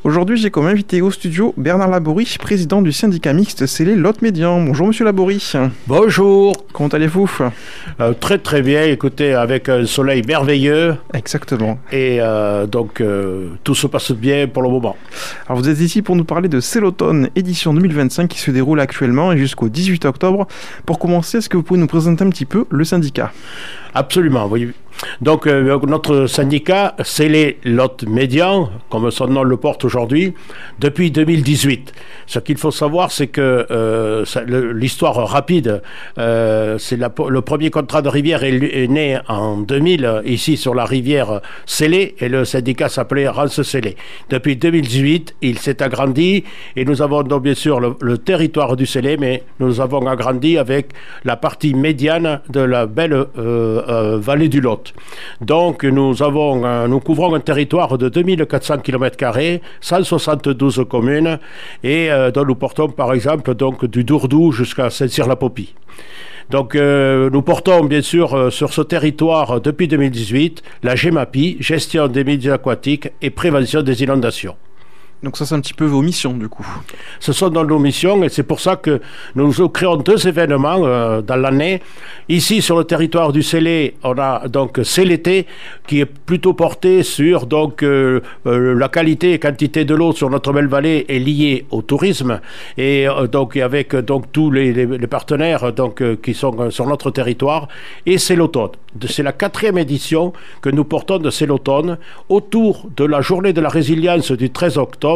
Aujourd'hui, j'ai comme invité au studio Bernard Laborie, président du syndicat mixte scellé Lot-Médian. Bonjour Monsieur Laborie. Bonjour. Comment allez-vous ? Très très bien, écoutez, avec un soleil merveilleux. Exactement. Et tout se passe bien pour le moment. Alors vous êtes ici pour nous parler de Celloton édition 2025 qui se déroule actuellement et jusqu'au 18 octobre. Pour commencer, est-ce que vous pouvez nous présenter un petit peu le syndicat ? Absolument, oui. Donc notre syndicat, scellé Lot-Médian, comme son nom le porte aujourd'hui, depuis 2018. Ce qu'il faut savoir, c'est que l'histoire rapide, c'est le premier contrat de rivière est né en 2000, ici sur la rivière Scellé, et le syndicat s'appelait Rance Scellé. Depuis 2018, il s'est agrandi, et nous avons donc bien sûr le territoire du Scellé, mais nous avons agrandi avec la partie médiane de la belle vallée du Lot. Donc nous couvrons un territoire de 2400 km², 172 communes, et dont nous portons par exemple donc, du Dourdou jusqu'à Saint-Cyr-la-Popie. Donc nous portons bien sûr sur ce territoire depuis 2018 la GEMAPI, gestion des milieux aquatiques et prévention des inondations. Donc ça, c'est un petit peu vos missions, du coup. Ce sont dans nos missions, et c'est pour ça que nous créons deux événements dans l'année. Ici, sur le territoire du Scellé, on a donc Scellé-été, qui est plutôt porté sur donc la qualité et quantité de l'eau sur notre belle vallée est liée au tourisme, et donc avec donc tous les partenaires donc qui sont sur notre territoire. Et Celloton, c'est la 4e édition que nous portons de Celloton autour de la journée de la résilience du 13 octobre.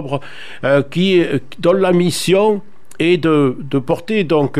Dont la mission est de porter donc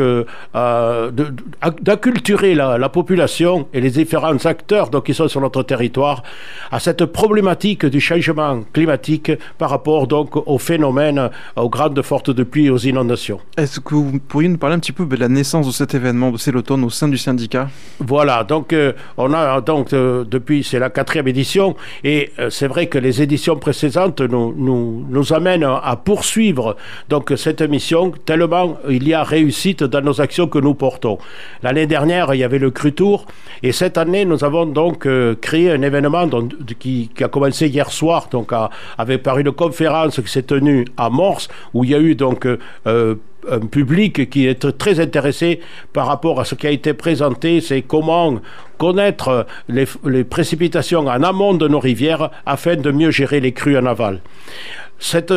d'acculturer la population et les différents acteurs donc qui sont sur notre territoire à cette problématique du changement climatique par rapport donc aux phénomènes, aux grandes fortes de pluie, aux inondations. Est-ce que vous pourriez nous parler un petit peu de la naissance de cet événement de Celloton au sein du syndicat ? Voilà, donc on a donc depuis c'est la 4e édition, et c'est vrai que les éditions précédentes nous amènent à poursuivre donc cette mission tellement il y a réussite dans nos actions que nous portons. L'année dernière, il y avait le Cru Tour, et cette année, nous avons donc créé un événement qui a commencé hier soir, donc par une conférence qui s'est tenue à Morse, où il y a eu donc un public qui est très intéressé par rapport à ce qui a été présenté, c'est comment connaître les précipitations en amont de nos rivières afin de mieux gérer les crues en aval. Cette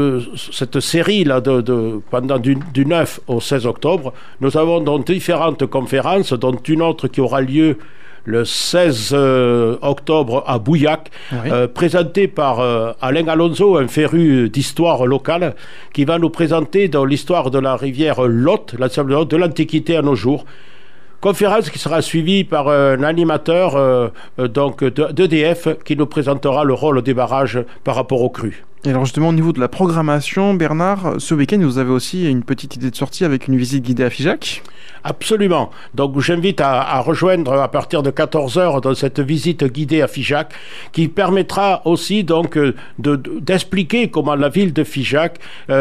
série là pendant du 9 au 16 octobre, nous avons donc différentes conférences, dont une autre qui aura lieu le 16 octobre à Bouillac, oui. Présenté par Alain Alonso, un féru d'histoire locale, qui va nous présenter dans l'histoire de la rivière Lot, l'ensemble de l'Antiquité à nos jours. Conférence qui sera suivie par un animateur d'EDF qui nous présentera le rôle des barrages par rapport aux crues. Et alors justement au niveau de la programmation, Bernard, ce week-end vous avez aussi une petite idée de sortie avec une visite guidée à Figeac ? Absolument. Donc j'invite à rejoindre à partir de 14h dans cette visite guidée à Figeac, qui permettra aussi donc d'expliquer comment la ville de Figeac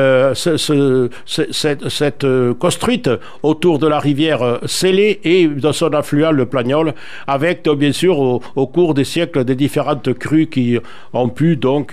cette construite autour de la rivière Scellé et de son affluent le Plagnol, avec donc, bien sûr au cours des siècles des différentes crues qui ont pu donc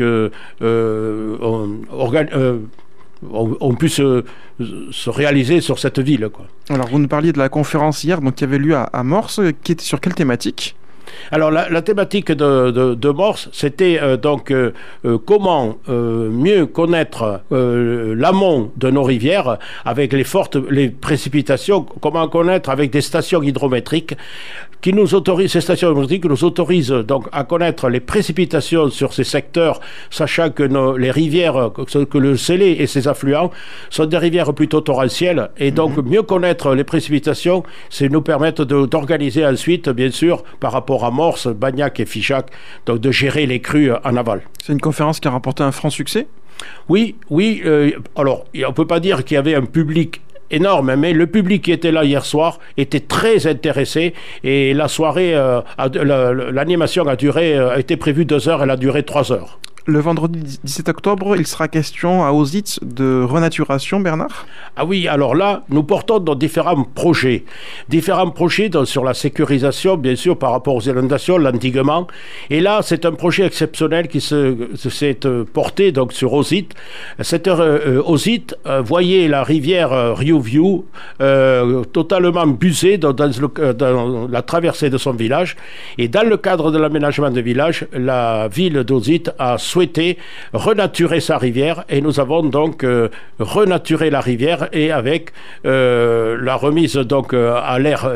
on pu se réaliser sur cette ville, quoi. Alors vous nous parliez de la conférence hier donc, qui avait lieu à Morse, qui était sur quelle thématique ? Alors la thématique de Morse, c'était comment mieux connaître l'amont de nos rivières avec les précipitations, comment connaître avec des stations hydrométriques qui nous autorisent, ces stations hydrométriques nous autorisent donc à connaître les précipitations sur ces secteurs, sachant que les rivières, que le Scellé et ses affluents sont des rivières plutôt torrentielles, et donc mieux connaître les précipitations, c'est nous permettre d'organiser ensuite, bien sûr, par rapport à Morse, Bagnac et Figeac, donc de gérer les crues en aval. C'est une conférence qui a remporté un franc succès ? Oui. Alors, on ne peut pas dire qu'il y avait un public énorme, mais le public qui était là hier soir était très intéressé, et la soirée, l'animation a été prévue 2 heures, elle a duré 3 heures. Le vendredi 17 octobre, il sera question à Auxitz de renaturation, Bernard? Ah oui, alors là, nous portons dans différents projets. Différents projets sur la sécurisation, bien sûr, par rapport aux inondations, l'endiguement. Et là, c'est un projet exceptionnel qui s'est porté donc, sur Auxitz. Auxitz, voyez la rivière Riouviou totalement busée dans la traversée de son village. Et dans le cadre de l'aménagement de village, la ville d'Auxitz a souhaité renaturer sa rivière et nous avons donc renaturé la rivière et avec la remise donc à l'air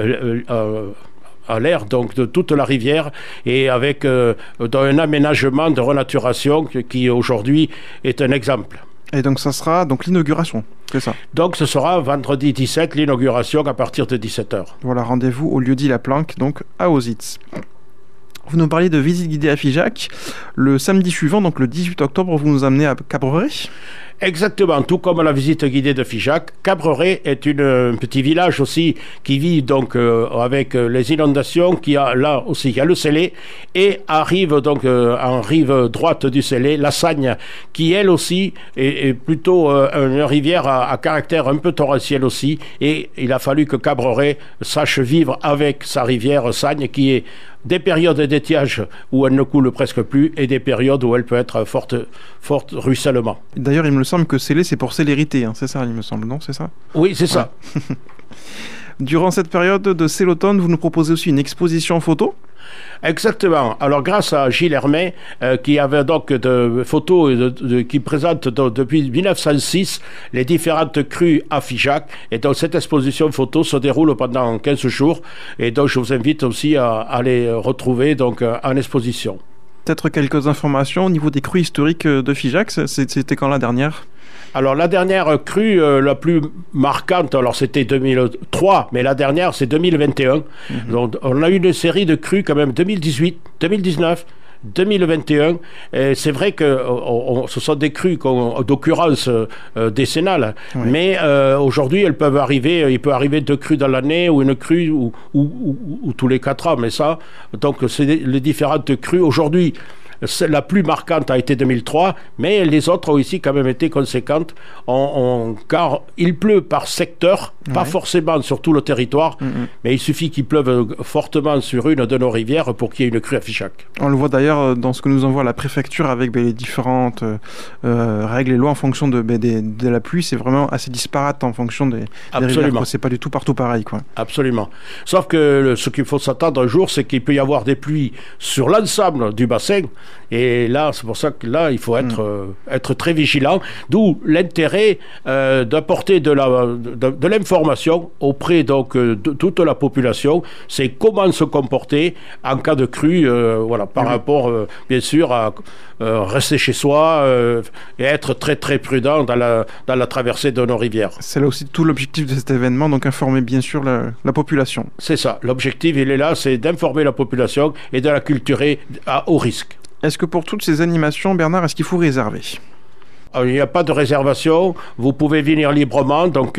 donc de toute la rivière et avec dans un aménagement de renaturation qui aujourd'hui est un exemple. Et donc ça sera donc l'inauguration, c'est ça? Donc ce sera vendredi 17 l'inauguration à partir de 17h. Voilà, rendez-vous au lieu-dit La Planque, donc à Auxitz. Vous nous parliez de visite guidée à Figeac. Le samedi suivant, donc le 18 octobre, vous nous amenez à Cabreret. Exactement, tout comme la visite guidée de Figeac, Cabreret est un petit village aussi qui vit donc avec les inondations, qui a là aussi il y a le Célé et arrive donc en rive droite du Célé la Sagne, qui elle aussi est plutôt une rivière à caractère un peu torrentiel aussi, et il a fallu que Cabreret sache vivre avec sa rivière Sagne qui est des périodes d'étiage où elle ne coule presque plus et des périodes où elle peut être forte ruissellement. D'ailleurs, il me semble que Célé, c'est pour célérité, hein, c'est ça, il me semble, non? C'est ça? Oui, c'est ça. Durant cette période de Céloton, vous nous proposez aussi une exposition photo? Exactement. Alors grâce à Gilles Hermé, qui avait donc de photos qui présente depuis 1906 les différentes crues à Figeac, et donc cette exposition photo se déroule pendant 15 jours, et donc je vous invite aussi à les retrouver donc en exposition. Peut-être quelques informations au niveau des crues historiques de Figeac, c'était quand la dernière? Alors la dernière crue la plus marquante, alors c'était 2003, mais la dernière c'est 2021. Donc on a eu une série de crues quand même 2018, 2019, 2021. Et c'est vrai que ce sont des crues d'occurrence décennale, oui. Mais aujourd'hui elles peuvent arriver, il peut arriver 2 crues dans l'année ou une crue ou tous les 4 ans, mais ça, donc c'est les différentes crues aujourd'hui. La plus marquante a été 2003, mais les autres ont ici quand même été conséquentes, car il pleut par secteur, pas forcément sur tout le territoire, mais il suffit qu'il pleuve fortement sur une de nos rivières pour qu'il y ait une crue à Figeac. On le voit d'ailleurs dans ce que nous envoie la préfecture avec les différentes règles et lois en fonction de la pluie. C'est vraiment assez disparate en fonction des rivières. C'est pas du tout partout pareil, quoi. Absolument. Sauf que ce qu'il faut s'attendre un jour, c'est qu'il peut y avoir des pluies sur l'ensemble du bassin. Et là, c'est pour ça que là, il faut être très vigilant. D'où l'intérêt d'apporter de l'information auprès donc de toute la population. C'est comment se comporter en cas de crue, par rapport, bien sûr, à rester chez soi et être très très prudent dans la traversée de nos rivières. C'est là aussi tout l'objectif de cet événement, donc informer bien sûr la population. C'est ça. L'objectif, il est là, c'est d'informer la population et de la culturer au risque. Est-ce que pour toutes ces animations, Bernard, est-ce qu'il faut réserver? Alors, il n'y a pas de réservation, vous pouvez venir librement, donc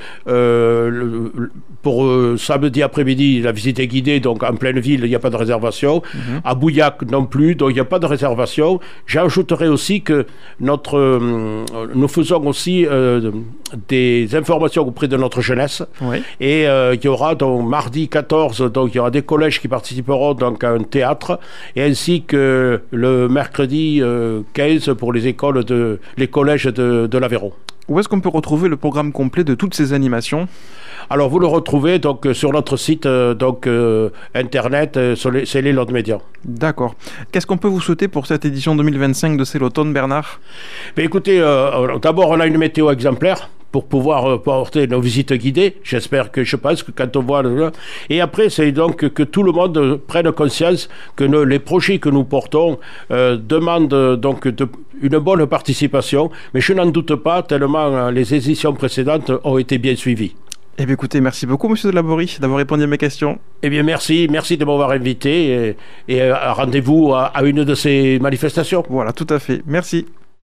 pour samedi après-midi, la visite est guidée, donc en pleine ville, il n'y a pas de réservation. À Bouillac non plus, donc il n'y a pas de réservation. J'ajouterai aussi que nous faisons aussi des informations auprès de notre jeunesse. Oui. Et il y aura donc mardi 14, donc il y aura des collèges qui participeront donc à un théâtre, et ainsi que le mercredi 15 pour les collèges de l'Aveyron. Où est-ce qu'on peut retrouver le programme complet de toutes ces animations? Alors vous le retrouvez donc sur notre site internet, c'est les Lodes Médias. D'accord. Qu'est-ce qu'on peut vous souhaiter pour cette édition 2025 de Céloton, Bernard? Mais écoutez, d'abord on a une météo exemplaire pour pouvoir porter nos visites guidées. Je pense que quand on voit... Et après, c'est donc que tout le monde prenne conscience que les projets que nous portons demandent donc une bonne participation. Mais je n'en doute pas, tellement les éditions précédentes ont été bien suivies. Eh bien écoutez, merci beaucoup Monsieur Delaborie d'avoir répondu à mes questions. Eh bien merci de m'avoir invité et rendez-vous à une de ces manifestations. Voilà, tout à fait. Merci.